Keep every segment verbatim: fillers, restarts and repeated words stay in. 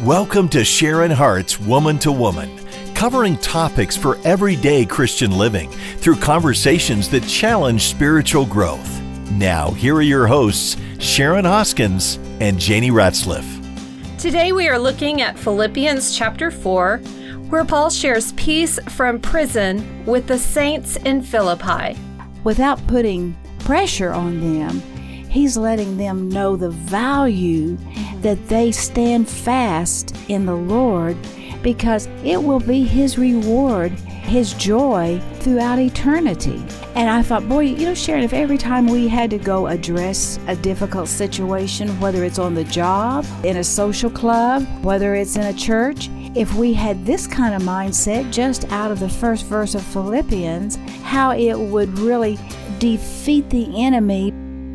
Welcome to Sharon Hart's Woman to Woman, covering topics for everyday Christian living through conversations that challenge spiritual growth. Now, here are your hosts, Sharon Hoskins and Janie Ratzliff. Today we are looking at Philippians chapter four, where Paul shares peace from prison with the saints in Philippi. Without putting pressure on them, he's letting them know the value that they stand fast in the Lord, because it will be his reward, his joy throughout eternity. And I thought, boy, you know, Sharon, if every time we had to go address a difficult situation, whether it's on the job, in a social club, whether it's in a church, if we had this kind of mindset just out of the first verse of Philippians, how it would really defeat the enemy.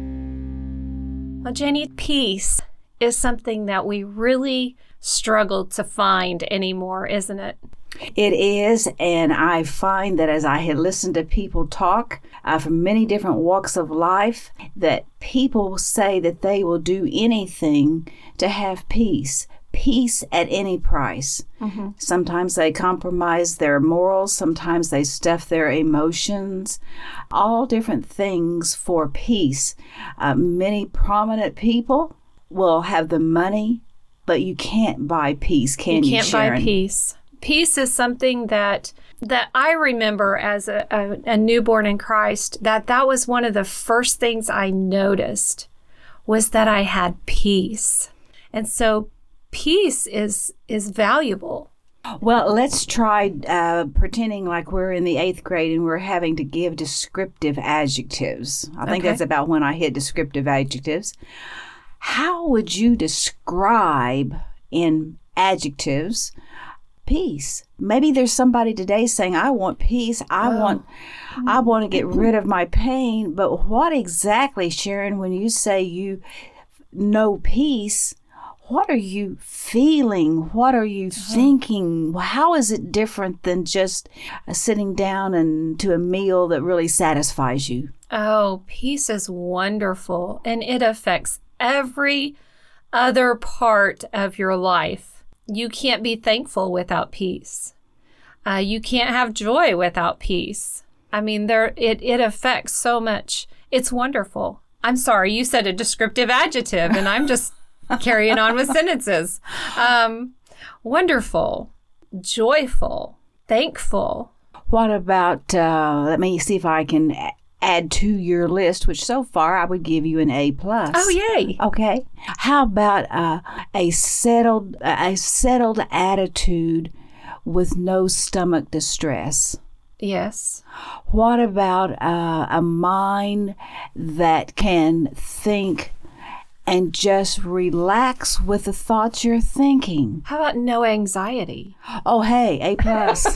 Well, Jenny, peace is something that we really struggle to find anymore, isn't it? It is, and I find that as I had listened to people talk uh, from many different walks of life, that people say that they will do anything to have peace. Peace at any price. Mm-hmm. Sometimes they compromise their morals, sometimes they stuff their emotions, all different things for peace. Uh, many prominent people will have the money, but you can't buy peace, can you, You can't Sharon? buy peace. Peace is something that that I remember as a, a, a newborn in Christ, that that was one of the first things I noticed, was that I had peace. And so peace is is valuable. Well, let's try uh, pretending like we're in the eighth grade and we're having to give descriptive adjectives. I think Okay. that's about when I hit descriptive adjectives. How would you describe in adjectives peace? Maybe there's somebody today saying, I want peace. I Oh. want I want to get rid of my pain. But what exactly, Sharon, when you say you know peace, what are you feeling? What are you thinking? How is it different than just uh, sitting down and to a meal that really satisfies you? Oh, peace is wonderful, and it affects every other part of your life. You can't be thankful without peace. Uh, you can't have joy without peace. I mean, there it, it affects so much. It's wonderful. I'm sorry, you said a descriptive adjective, and I'm just carrying on with sentences. Um, wonderful, joyful, thankful. What about, uh, let me see if I can a- add to your list, which so far I would give you an A plus. Oh, yay. Okay. How about uh, a settled a settled attitude with no stomach distress? Yes. What about uh, a mind that can think and just relax with the thoughts you're thinking? How about no anxiety? Oh, hey, A plus.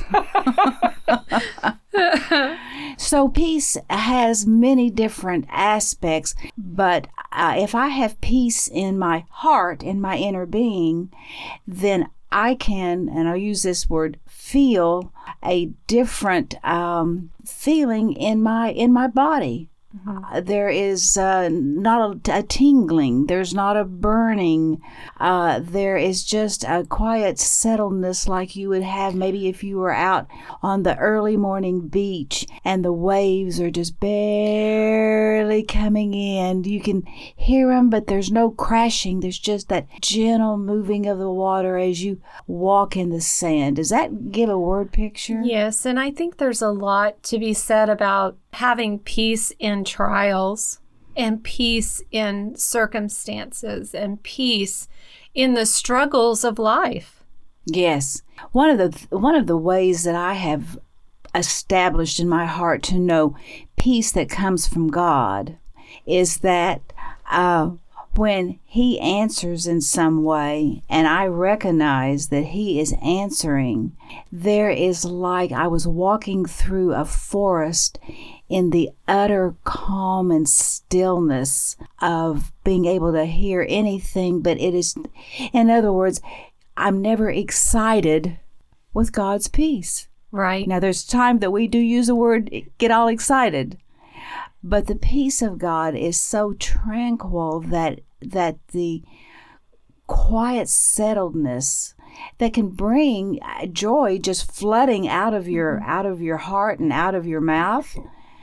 So peace has many different aspects, but uh, if I have peace in my heart, in my inner being, then I can, and I'll use this word, feel a different um, feeling in my in my body. Mm-hmm. Uh, there is uh, not a, a tingling. There's not a burning. Uh, there is just a quiet settledness like you would have maybe if you were out on the early morning beach and the waves are just barely coming in. You can hear them, but there's no crashing. There's just that gentle moving of the water as you walk in the sand. Does that give a word picture? Yes, and I think there's a lot to be said about having peace in trials and peace in circumstances and peace in the struggles of life. Yes. One of the one of the ways that I have established in my heart to know peace that comes from God is that uh, when He answers in some way, and I recognize that He is answering, there is like I was walking through a forest in the utter calm and stillness of being able to hear anything, but it is, in other words, I'm never excited with God's peace. Right. Now, there's time that we do use the word get all excited, but the peace of God is so tranquil that that the quiet settledness that can bring joy just flooding out of your mm-hmm. out of your heart and out of your mouth.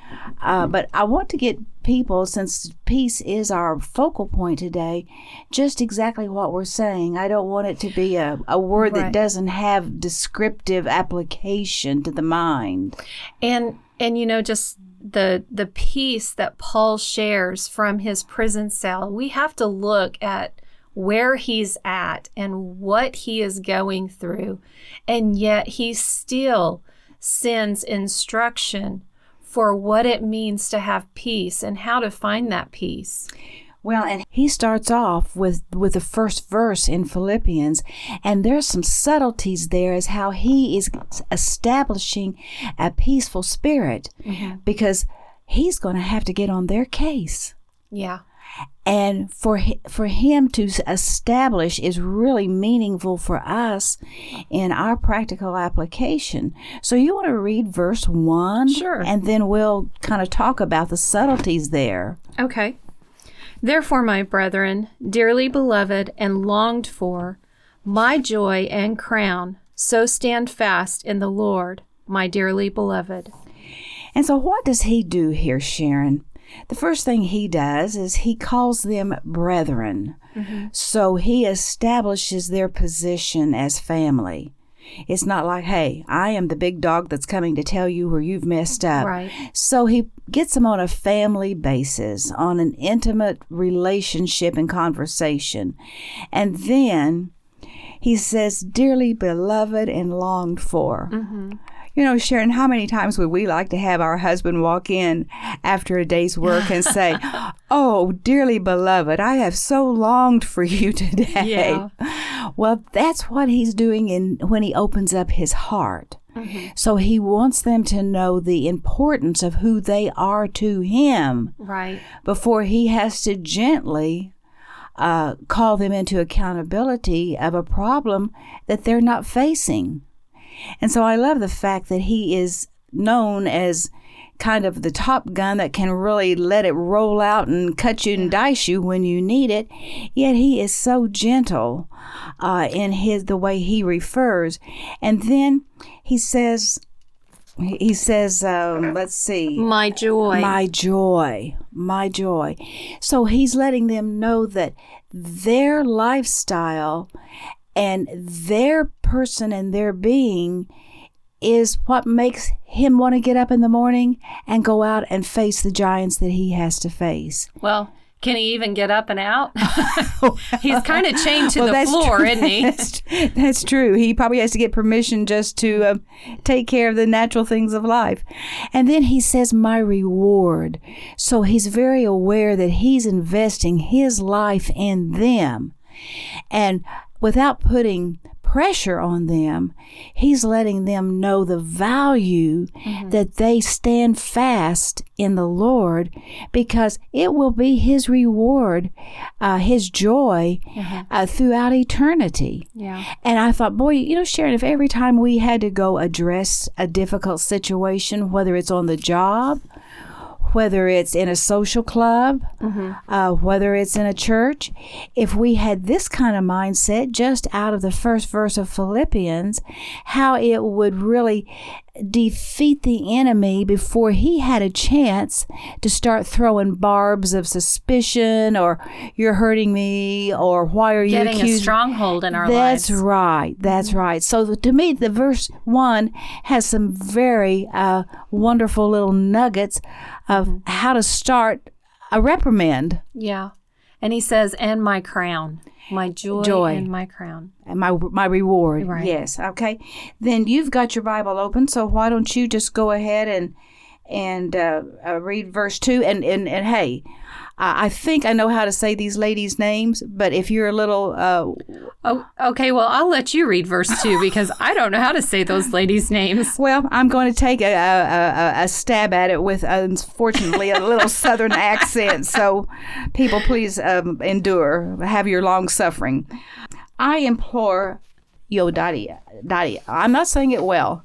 Uh, but I want to get people, since peace is our focal point today, just exactly what we're saying. I don't want it to be a, a word right. that doesn't have descriptive application to the mind. And and you know, just the the peace that Paul shares from his prison cell, we have to look at where he's at and what he is going through, and yet he still sends instruction for what it means to have peace and how to find that peace. Well, and he starts off with, with the first verse in Philippians, and there's some subtleties there as how he is establishing a peaceful spirit, mm-hmm. because he's going to have to get on their case. Yeah. And for for him to establish is really meaningful for us in our practical application. So you want to read verse one? Sure. And then we'll kind of talk about the subtleties there. Okay. Therefore, my brethren, dearly beloved and longed for, my joy and crown, so stand fast in the Lord, my dearly beloved. And so what does he do here, Sharon? The first thing he does is he calls them brethren. Mm-hmm. So he establishes their position as family. It's not like, hey, I am the big dog that's coming to tell you where you've messed up. Right. So he gets them on a family basis, on an intimate relationship and conversation. And then he says, dearly beloved and longed for. Mm-hmm. You know, Sharon, how many times would we like to have our husband walk in after a day's work and say, oh, dearly beloved, I have so longed for you today. Yeah. Well, that's what he's doing in when he opens up his heart. Mm-hmm. So he wants them to know the importance of who they are to him. Right. Before he has to gently uh, call them into accountability of a problem that they're not facing. And so I love the fact that he is known as kind of the top gun that can really let it roll out and cut you and dice you when you need it. Yet he is so gentle uh, in his the way he refers. And then he says, he says, um, let's see. My joy. My joy. My joy. So he's letting them know that their lifestyle and their person and their being is what makes him want to get up in the morning and go out and face the giants that he has to face. Well, can he even get up and out? He's kind of chained to well, the floor, true. isn't he? That's, that's true. He probably has to get permission just to uh, take care of the natural things of life. And then he says, my reward. So he's very aware that he's investing his life in them. And without putting pressure on them, he's letting them know the value mm-hmm. that they stand fast in the Lord, because it will be his reward, uh, his joy mm-hmm. uh, throughout eternity. Yeah. And I thought, boy, you know, Sharon, if every time we had to go address a difficult situation, whether it's on the job, whether it's in a social club, mm-hmm. uh, whether it's in a church, if we had this kind of mindset just out of the first verse of Philippians, how it would really defeat the enemy before he had a chance to start throwing barbs of suspicion, or you're hurting me, or why are you getting accusing? a stronghold in our that's lives. Right. That's mm-hmm. right. So to me, the verse one has some very uh, wonderful little nuggets of mm-hmm. how to start a reprimand. Yeah. And he says, and my crown. My joy, joy and my crown. And my my reward. Right. Yes. Okay. Then you've got your Bible open, so why don't you just go ahead and and uh, uh, read verse two. And, and, and hey, I think I know how to say these ladies' names, but if you're a little... Uh, oh, okay, well, I'll let you read verse two, because I don't know how to say those ladies' names. Well, I'm going to take a, a, a stab at it with, unfortunately, a little southern accent. So people, please um, endure. Have your long suffering. I implore Euodia. Dadia. I'm not saying it well.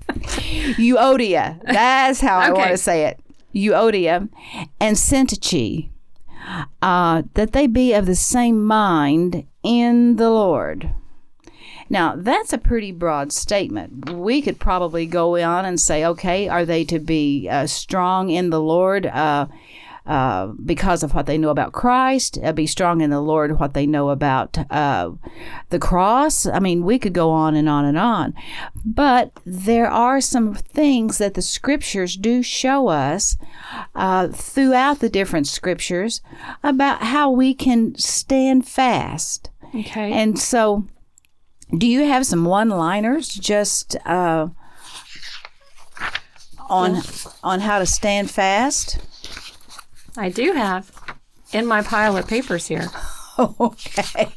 Euodia. That's how I okay. want to say it. Euodia and Syntyche, uh, that they be of the same mind in the Lord. Now, that's a pretty broad statement. We could probably go on and say, okay, are they to be uh, strong in the Lord uh, uh, because of what they know about Christ? Uh, be strong in the Lord, what they know about uh, the cross? I mean, we could go on and on and on. But there are some things that the Scriptures do show us uh, throughout the different Scriptures about how we can stand fast. Okay. And so, do you have some one-liners just uh, on on how to stand fast? I do have in my pile of papers here. Okay.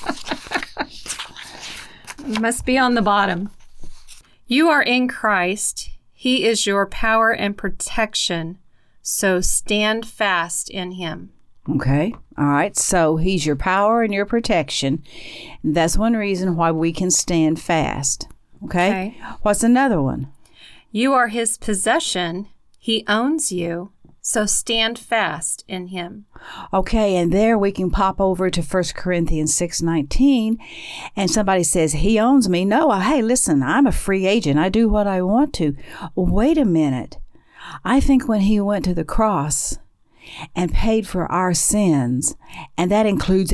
Must be on the bottom. You are in Christ. He is your power and protection. So stand fast in him. Okay. All right. So he's your power and your protection. That's one reason why we can stand fast. Okay. Okay. What's another one? You are his possession. He owns you. So stand fast in him. Okay, and there we can pop over to First Corinthians six nineteen, and somebody says, he owns me. No, hey, listen, I'm a free agent. I do what I want to. Wait a minute. I think when he went to the cross and paid for our sins, and that includes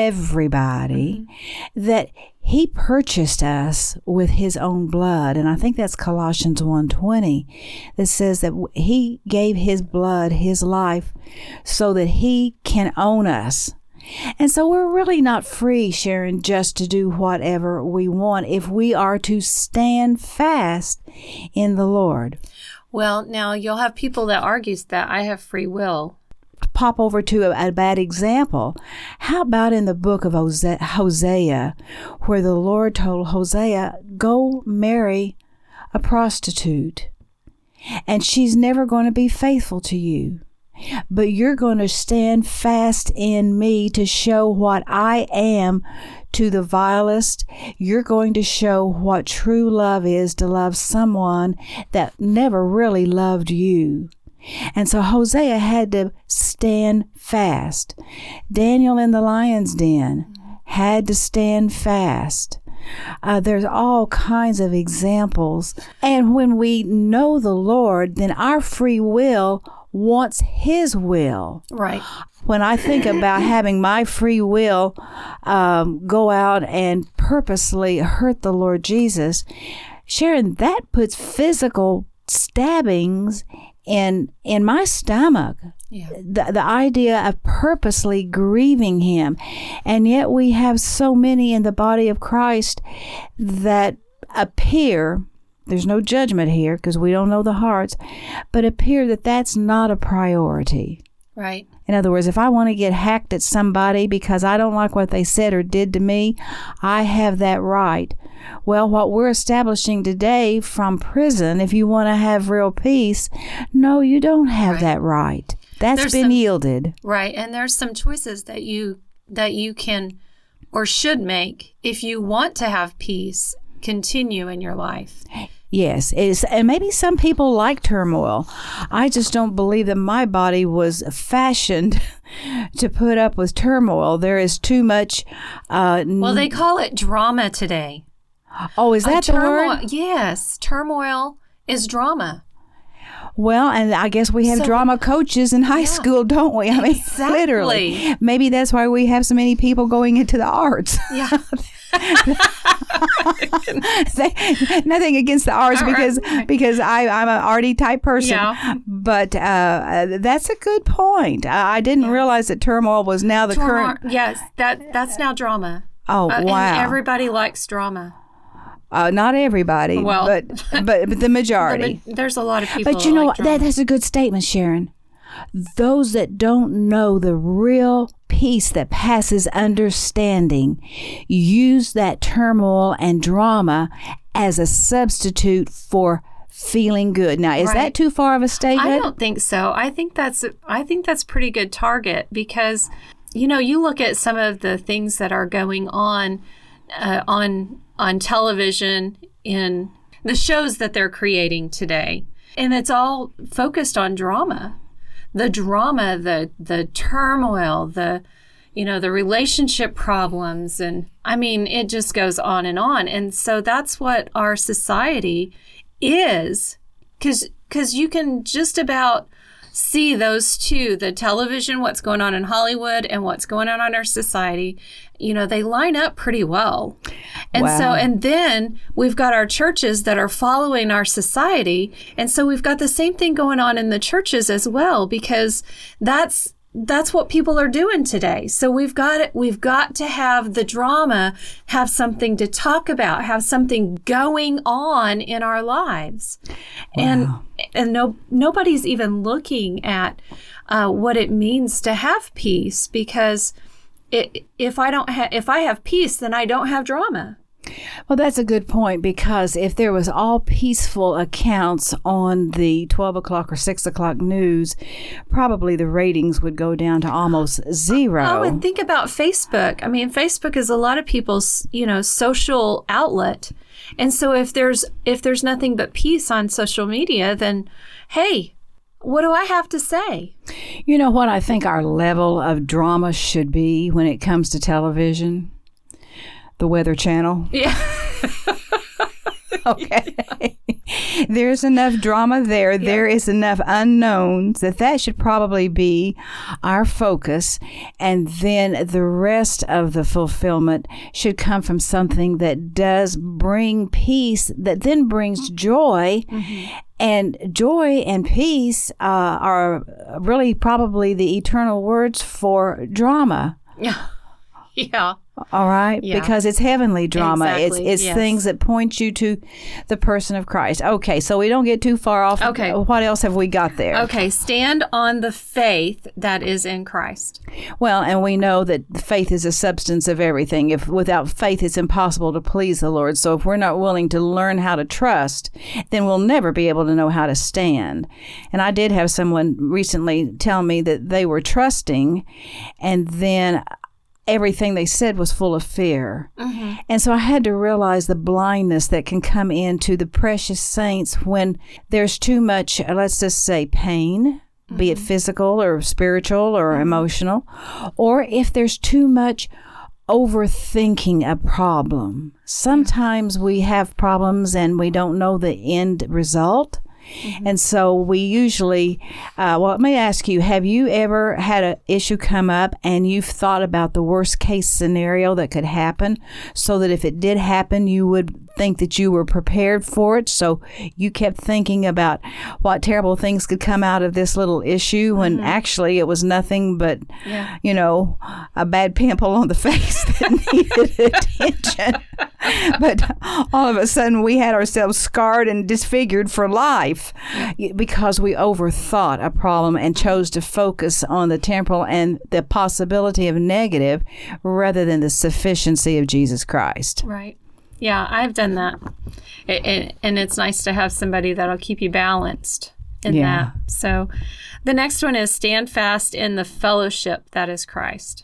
everybody, mm-hmm. that he purchased us with his own blood. And I think that's Colossians one twenty that says that he gave his blood, his life, so that he can own us. And so we're really not free, Sharon, just to do whatever we want if we are to stand fast in the Lord. Well, now you'll have people that argues that I have free will. Pop over to a, a bad example. How about in the book of Hosea, where the Lord told Hosea, go marry a prostitute, and she's never going to be faithful to you, but you're going to stand fast in me to show what I am to the vilest. You're going to show what true love is, to love someone that never really loved you. And so Hosea had to stand fast. Daniel in the lion's den had to stand fast. Uh, there's all kinds of examples. And when we know the Lord, then our free will wants his will. Right. When I think about having my free will um, go out and purposely hurt the Lord Jesus, Sharon, that puts physical stabbings in in my stomach. Yeah. The, the idea of purposely grieving him. And yet we have so many in the body of Christ that appear, there's no judgment here because we don't know the hearts, but appear that that's not a priority. Right. In other words, if I want to get hacked at somebody because I don't like what they said or did to me, I have that right. Well, what we're establishing today from prison, if you want to have real peace, no, you don't have right. that right. That's there's been some, yielded. Right. And there's some choices that you that you can or should make if you want to have peace continue in your life. Yes, it's, and maybe some people like turmoil. I just don't believe that my body was fashioned to put up with turmoil. There is too much. Uh, well, they call it drama today. Oh, is that uh, the turmoil, word? Yes, turmoil is drama. Well, and I guess we have so, drama coaches in high yeah, school, don't we? I mean, exactly. Literally. Maybe that's why we have so many people going into the arts. Yeah. Nothing against the arts because because I, I'm an arty type person. Yeah. But uh, that's a good point. Uh, I didn't yeah. realize that turmoil was now the Drama, current. Yes, that that's now drama. Oh, uh, wow. And everybody likes drama. Uh, not everybody, well, but, but but the majority. The, there's a lot of people. But you that know like what? That, that's a good statement, Sharon. Those that don't know the real peace that passes understanding use that turmoil and drama as a substitute for feeling good. Now, is right. that too far of a statement? I don't think so. I think that's I think that's pretty good target because, you know, you look at some of the things that are going on uh, on on television in the shows that they're creating today, and it's all focused on drama. the drama, the the turmoil, the you know, the relationship problems, and I mean, it just goes on and on. And so that's what our society is, because because you can just about see those two, the television, what's going on in Hollywood and what's going on in our society, you know, they line up pretty well. And Wow. so, and then we've got our churches that are following our society. And so we've got the same thing going on in the churches as well, because that's that's what people are doing today. So we've got it. We've got to have the drama, have something to talk about, have something going on in our lives, Wow. and and no nobody's even looking at uh, what it means to have peace, because it, if I don't have if I have peace, then I don't have drama. Well, that's a good point, because if there was all peaceful accounts on the twelve o'clock or six o'clock news, probably the ratings would go down to almost zero. Oh, and think about Facebook. I mean, Facebook is a lot of people's, you know, social outlet. And so if there's if there's nothing but peace on social media, then hey, what do I have to say? You know what I think our level of drama should be when it comes to television? The Weather Channel. Yeah. Okay. There's enough drama there. Yeah. There is enough unknowns that that should probably be our focus. And then the rest of the fulfillment should come from something that does bring peace, that then brings joy. Mm-hmm. And joy and peace uh, are really probably the eternal words for drama. Yeah. Yeah. All right, yeah. Because it's heavenly drama. Exactly. It's it's yes. things that point you to the person of Christ. Okay, so we don't get too far off. Okay. What else have we got there? Okay, stand on the faith that is in Christ. Well, and we know that faith is a substance of everything. If without faith, it's impossible to please the Lord. So if we're not willing to learn how to trust, then we'll never be able to know how to stand. And I did have someone recently tell me that they were trusting, and then everything they said was full of fear. Mm-hmm. And so I had to realize the blindness that can come into the precious saints when there's too much, let's just say, pain, mm-hmm. be it physical or spiritual or mm-hmm. emotional, or if there's too much overthinking a problem. Sometimes we have problems and we don't know the end result. Mm-hmm. And so we usually, uh, well, let me ask you, have you ever had an issue come up and you've thought about the worst case scenario that could happen, so that if it did happen, you would think that you were prepared for it? So you kept thinking about what terrible things could come out of this little issue when mm-hmm. actually it was nothing but, yeah. you know, a bad pimple on the face that needed attention. But all of a sudden we had ourselves scarred and disfigured for life because we overthought a problem and chose to focus on the temporal and the possibility of negative rather than the sufficiency of Jesus Christ. Right. Yeah, I've done that. It, it, and it's nice to have somebody that'll keep you balanced in yeah. that. So the next one is stand fast in the fellowship that is Christ.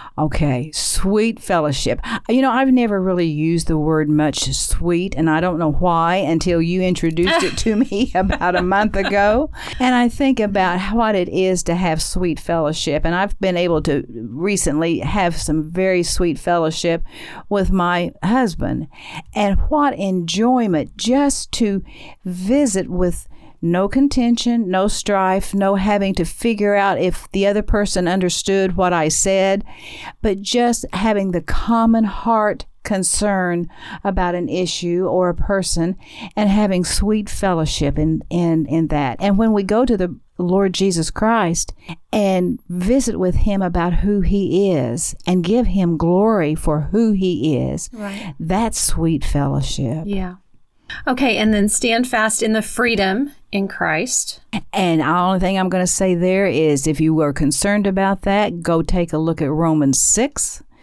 Okay, sweet fellowship. You know, I've never really used the word much, sweet, and I don't know why until you introduced it to me about a month ago. And I think about what it is to have sweet fellowship. And I've been able to recently have some very sweet fellowship with my husband. And what enjoyment just to visit with no contention, no strife, no having to figure out if the other person understood what I said, but just having the common heart concern about an issue or a person and having sweet fellowship in, in, in that. And when we go to the Lord Jesus Christ and visit with him about who he is and give him glory for who he is, right. that's sweet fellowship. Yeah. Okay, and then stand fast in the freedom in Christ. And the only thing I'm going to say there is if you were concerned about that, go take a look at Romans six.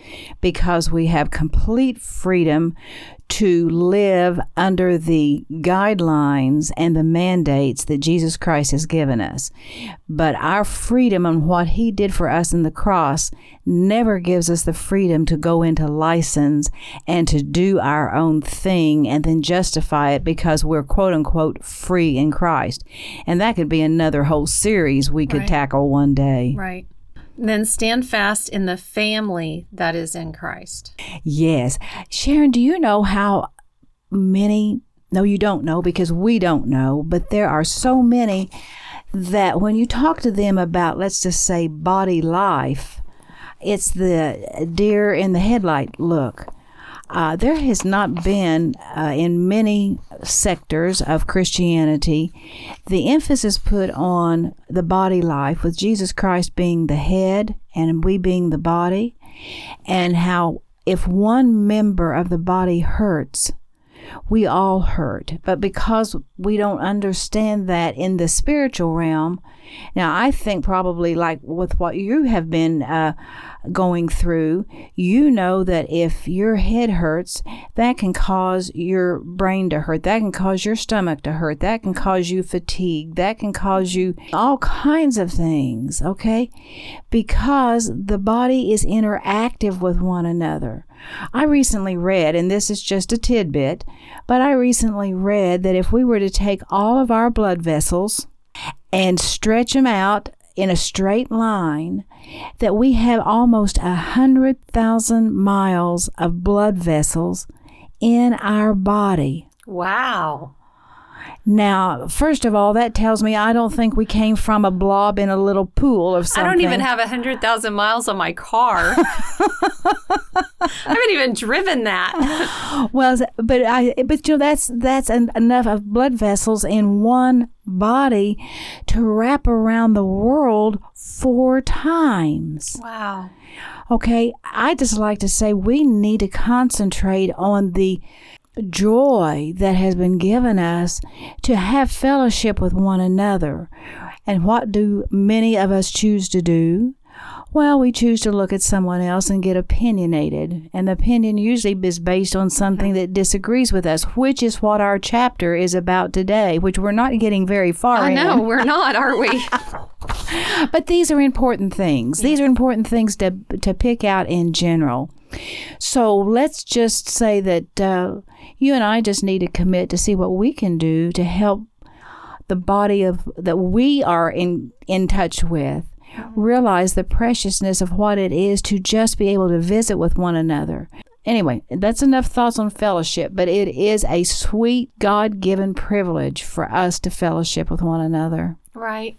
because we have complete freedom to live under the guidelines and the mandates that Jesus Christ has given us. But our freedom on what he did for us in the cross never gives us the freedom to go into license and to do our own thing and then justify it because we're quote unquote free in Christ. And that could be another whole series we could Right. tackle one day. Right. Then stand fast in the family that is in Christ. Yes. Sharon, do you know how many, no, you don't know because we don't know, but there are so many that when you talk to them about, let's just say, body life, it's the deer in the headlight look. Uh, there has not been, uh, in many sectors of Christianity, the emphasis put on the body life, with Jesus Christ being the head and we being the body, and how if one member of the body hurts, we all hurt. But because we don't understand that in the spiritual realm, now I think probably like with what you have been uh, going through, you know that if your head hurts, that can cause your brain to hurt, that can cause your stomach to hurt, that can cause you fatigue, that can cause you all kinds of things, okay? Because the body is interactive with one another. I recently read, and this is just a tidbit, but I recently read that if we were to take all of our blood vessels and stretch them out in a straight line, that we have almost a hundred thousand miles of blood vessels in our body. Wow. Now, first of all, that tells me I don't think we came from a blob in a little pool of something. I don't even have one hundred thousand miles on my car. I haven't even driven that. Well, but I, but you know, that's that's an, enough of blood vessels in one body to wrap around the world four times. Wow. Okay, I just like to say we need to concentrate on the joy that has been given us to have fellowship with one another. And what do many of us choose to do? Well, we choose to look at someone else and get opinionated. And the opinion usually is based on something that disagrees with us, which is what our chapter is about today, which we're not getting very far I in. know, we're not, are we? But these are important things. These are important things to to pick out in general. So let's just say that uh, you and I just need to commit to see what we can do to help the body of that we are in, in touch with realize the preciousness of what it is to just be able to visit with one another. Anyway, that's enough thoughts on fellowship, but it is a sweet God-given privilege for us to fellowship with one another. Right.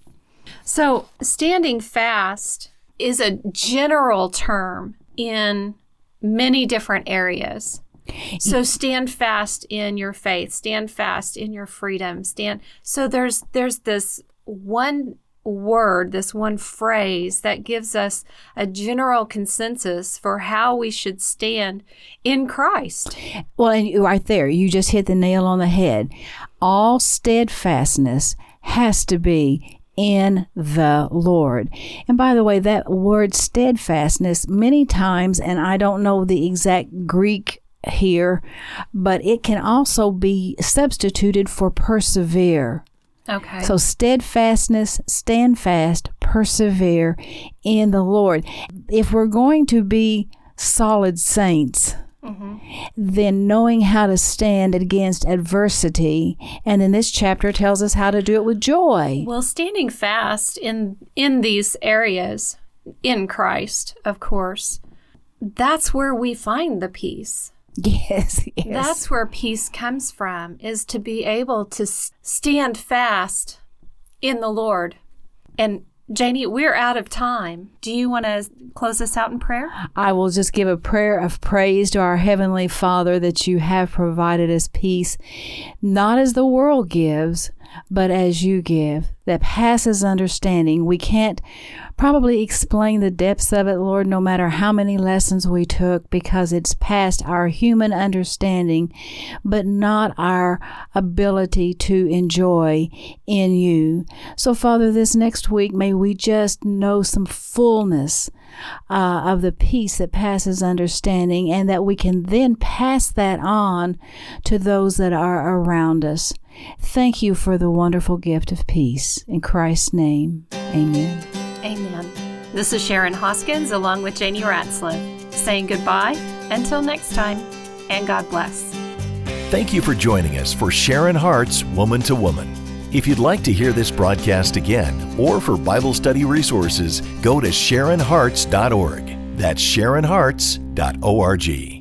So standing fast is a general term in many different areas. So stand fast in your faith, stand fast in your freedom, stand. So there's there's this one word, this one phrase that gives us a general consensus for how we should stand in Christ. Well, and right there, you just hit the nail on the head. All steadfastness has to be in the Lord. And by the way, that word steadfastness, many times, and I don't know the exact Greek here, but it can also be substituted for persevere. Okay. So steadfastness, stand fast, persevere in the Lord. If we're going to be solid saints, mm-hmm. then knowing how to stand against adversity, and then this chapter tells us how to do it with joy. Well, standing fast in in these areas, in Christ, of course, that's where we find the peace. Yes, yes. That's where peace comes from, is to be able to stand fast in the Lord. And Janie, we're out of time. Do you want to close us out in prayer? I will just give a prayer of praise to our Heavenly Father that you have provided us peace, not as the world gives, but as you give, that passes understanding. We can't probably explain the depths of it, Lord, no matter how many lessons we took, because it's past our human understanding, but not our ability to enjoy in you. So, Father, this next week, may we just know some fullness uh, of the peace that passes understanding, and that we can then pass that on to those that are around us. Thank you for the wonderful gift of peace. In Christ's name, amen. Amen. This is Sharon Hoskins along with Janie Ratzlaff saying goodbye until next time, and God bless. Thank you for joining us for Sharon Hart's Woman to Woman. If you'd like to hear this broadcast again, or for Bible study resources, go to sharon harts dot org. That's sharon harts dot org.